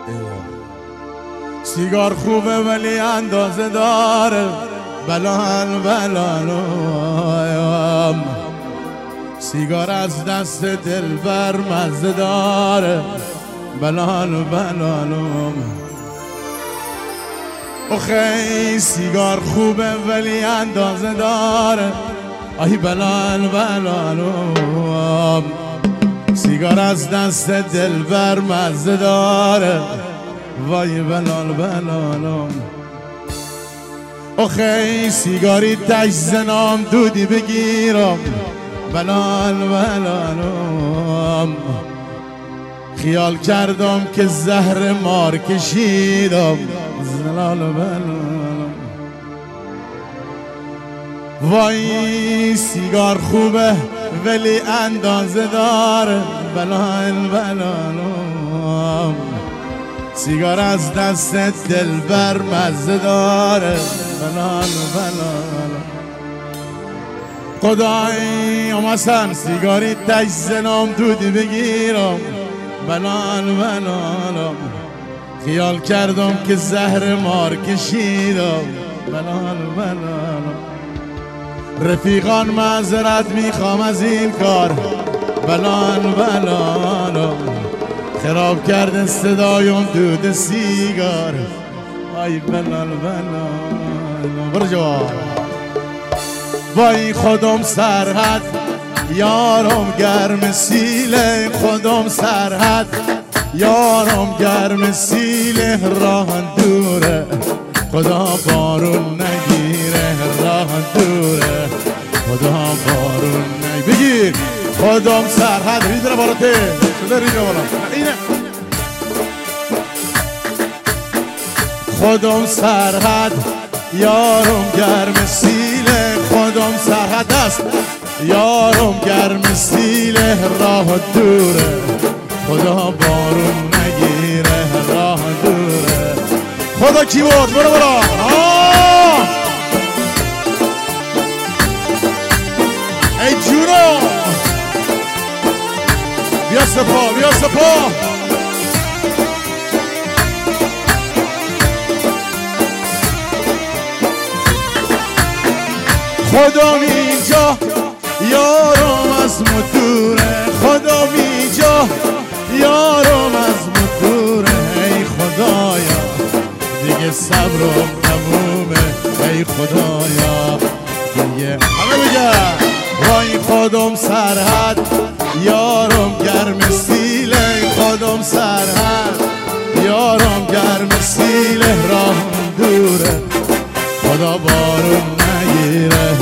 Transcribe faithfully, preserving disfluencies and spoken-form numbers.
سیگار خوبه ولی اندازه داره، بلال بلالم. سیگار از دست دلبر مزه داره، بلال بلالم. اوخی سیگار خوبه ولی اندازه داره، آی بلال بلالم. سیگار از دست دلبر مزه داره، وای بلال بلالم. اوخی سیگاری تش زنام دودی بگیرم، بلال بلالم. خیال کردم که زهر مار کشیدم، بلال بلالم. وای سیگار خوبه ولی اندازه داره، بلال بلالم. سیگار از دست دلبر مزه داره، بلال بلالم. خدای اومسن سیگاری تش زنام دودی بگیرم، بلال بلالم. خیال کردم که زهر مار کشیدم، بلال بلالم. رفیقان معذرت میخوام از این کار، بلال بلالم. خراب کرده صدایم دود سیگار، آی بلال بلالم. برو جواب. وای خودم سرحد یارم گرم سیله، خودم سرحد یارم گرم سیله. راه دوره خدا بارون نگیره، راه دوره خدا بارون نگیره. بگیر خودم سرحد ریدره بالاته شده ریدره بالا اینه. خودم سرحد یارم گرم سیله، خودم سرحد است یارم گرم سیله. راه دوره خدا بارون نگیره، راه دوره خدا. کی بود؟ برو برو. آه ای جونو بیا سپا بیا سپا. خودم اینجا یارم از مدوره، خودم اینجا یارم از مدوره. ای خدایا دیگه صبرم تمومه، ای خدایا دیگه. همه بگن وای خودم سرحد یارم گرم سیله، خودم سرحد یارم گرم سیله. راه دوره خدا بارون نگیره،